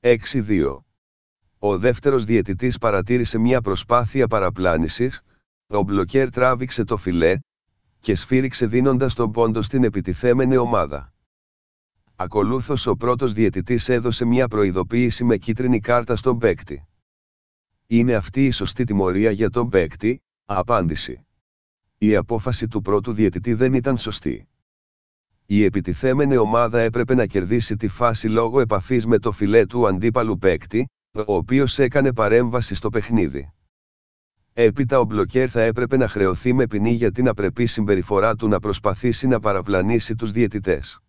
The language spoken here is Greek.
6-2. Ο δεύτερος διαιτητής παρατήρησε μια προσπάθεια παραπλάνησης, ο μπλοκέρ τράβηξε το φιλέ και σφύριξε δίνοντας τον πόντο στην επιτιθέμενη ομάδα. Ακολούθως ο πρώτος διαιτητής έδωσε μια προειδοποίηση με κίτρινη κάρτα στον παίκτη. Είναι αυτή η σωστή τιμωρία για τον παίκτη? Απάντηση. Η απόφαση του πρώτου διαιτητή δεν ήταν σωστή. Η επιτιθέμενη ομάδα έπρεπε να κερδίσει τη φάση λόγω επαφής με το φιλέ του αντίπαλου παίκτη, ο οποίος έκανε παρέμβαση στο παιχνίδι. Έπειτα ο μπλοκέρ θα έπρεπε να χρεωθεί με ποινή για την απρεπή συμπεριφορά του να προσπαθήσει να παραπλανήσει τους διαιτητές.